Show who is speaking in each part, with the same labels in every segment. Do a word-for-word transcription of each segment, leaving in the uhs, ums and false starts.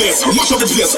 Speaker 1: this, mash up the place.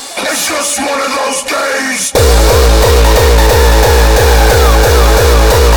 Speaker 2: Just one of those days.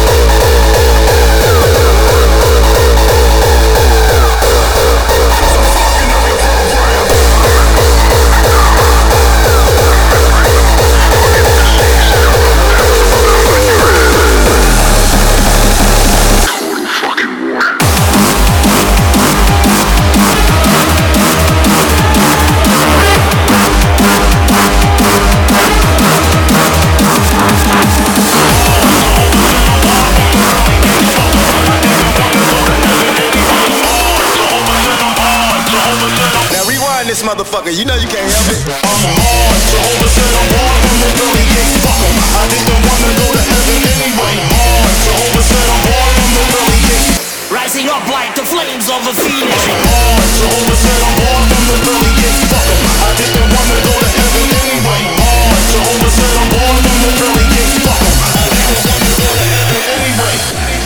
Speaker 1: motherfucker. You know you can't help it.
Speaker 2: I'm hard. Jehovah said I'm hard from the very gate. Fuck 'em. I didn't wanna go to heaven anyway. Hard. Jehovah said I'm hard from the very gate.
Speaker 3: Rising up like the flames of a phoenix.
Speaker 2: Hard. Jehovah said I'm hard from the very gate. Fuck 'em. I didn't wanna go to heaven anyway. Hard. Jehovah said I'm hard from the very gate. Fuck 'em. I didn't wanna go to heaven anyway.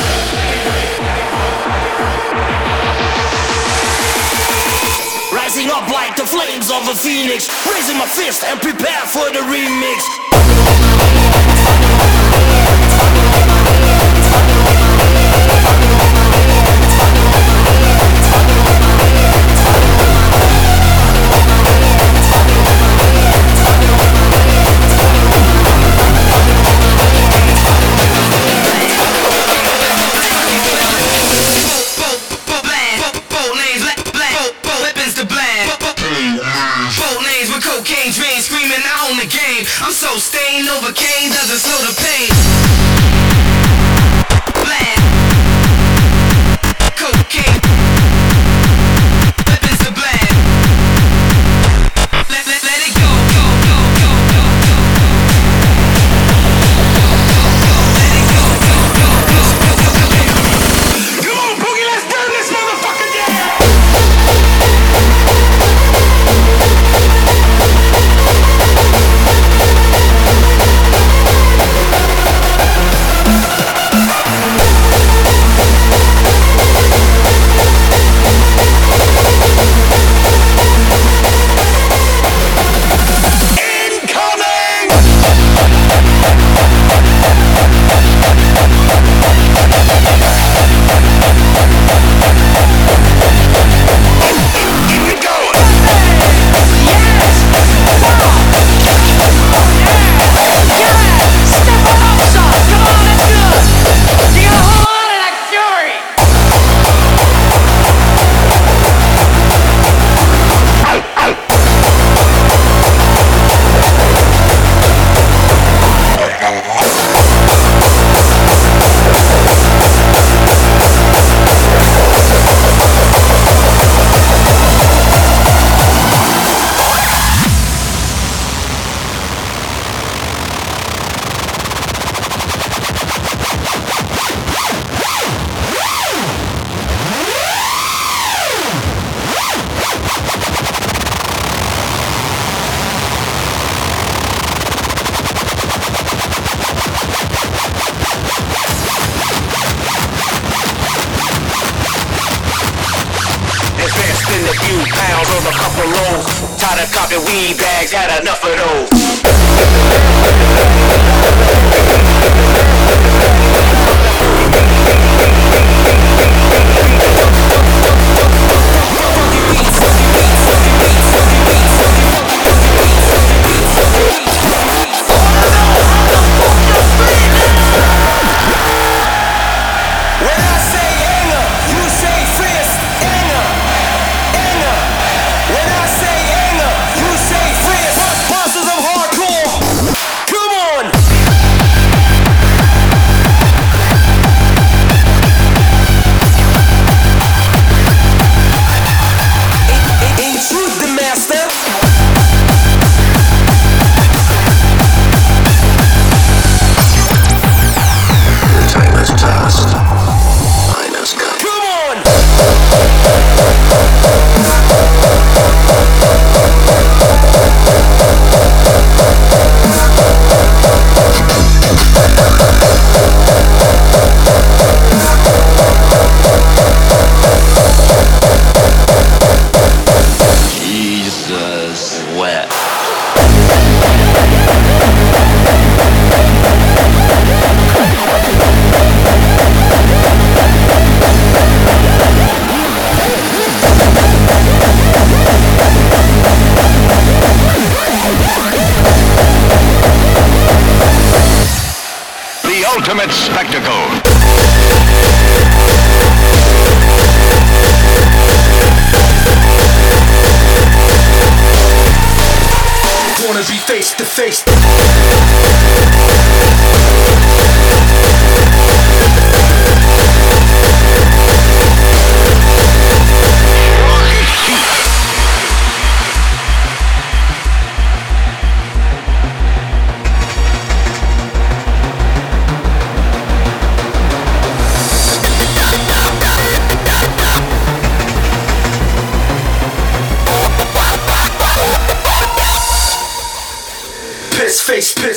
Speaker 3: Rising up like the flames of a phoenix. Raising my fist and prepare for the remix.
Speaker 4: Cocaine drain, screaming out on the game. I'm so stained, Novocaine doesn't slow the pain. Bland. Cocaine. Weapons to bland. Let, let, let it go, go, go, go, go, go. Let it go, go, go, go, go, go, go. Come on, Boogie, let's burn this motherfucker down.
Speaker 3: Weed bags, had enough of those.
Speaker 5: Ultimate spectacle.
Speaker 2: Wanna be face to face.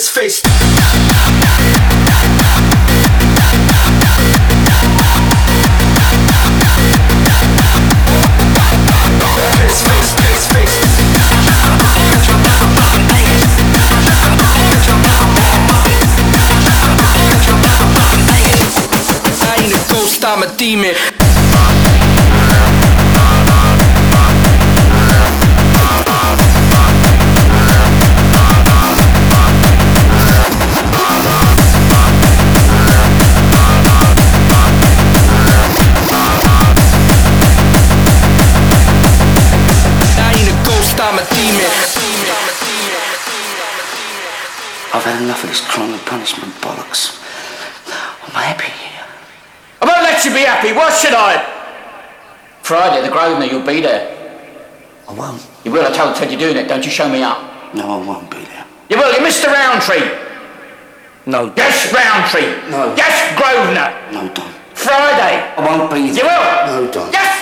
Speaker 1: piss face. Piss face, piss face.
Speaker 3: I ain't a ghost, I'm a demon. I'm a demon.
Speaker 5: I've had enough of this crime and punishment bollocks. I'm happy here.
Speaker 6: I won't let you be happy, what should I? Friday, the Grosvenor, you'll be there.
Speaker 5: I won't.
Speaker 6: You will, I told Ted you're doing it, don't you show me up.
Speaker 5: No, I won't be there.
Speaker 6: You will, you're Mister Roundtree.
Speaker 5: No.
Speaker 6: Yes, Roundtree.
Speaker 5: No.
Speaker 6: Yes, Grosvenor.
Speaker 5: No, Don.
Speaker 6: Friday.
Speaker 5: I won't be there.
Speaker 6: You will.
Speaker 5: No, Don.
Speaker 6: Yes.